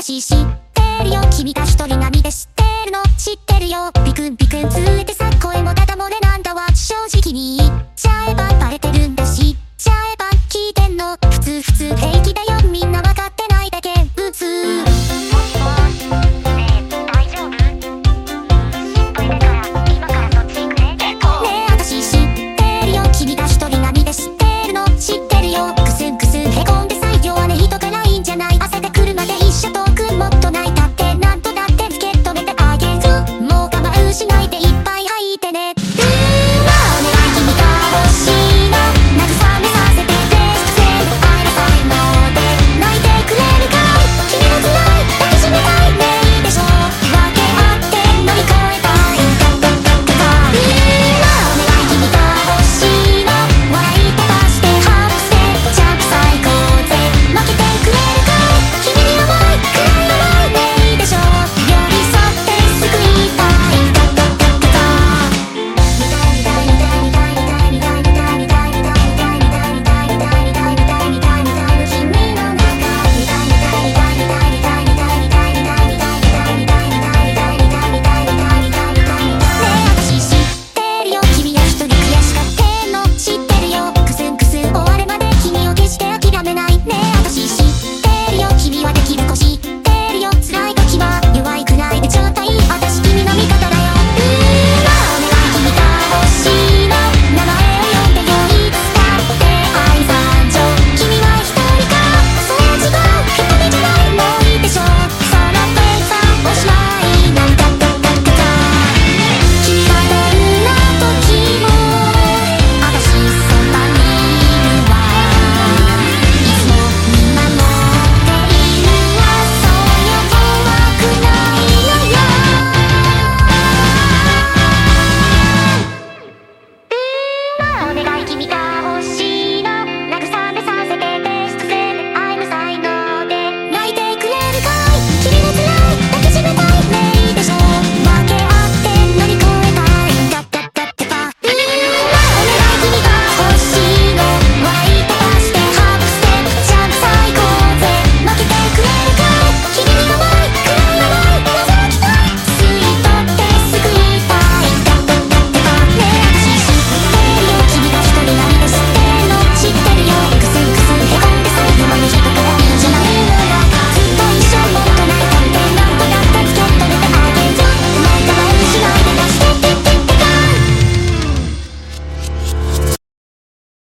私知ってるよ、君が一人波で知ってるの知ってるよ。ビクンビクンつれてさ、声もダダ漏れなんだわ。正直に言っちゃえばバレてるんだし、ちゃえば聞いてんの普通平気だよ。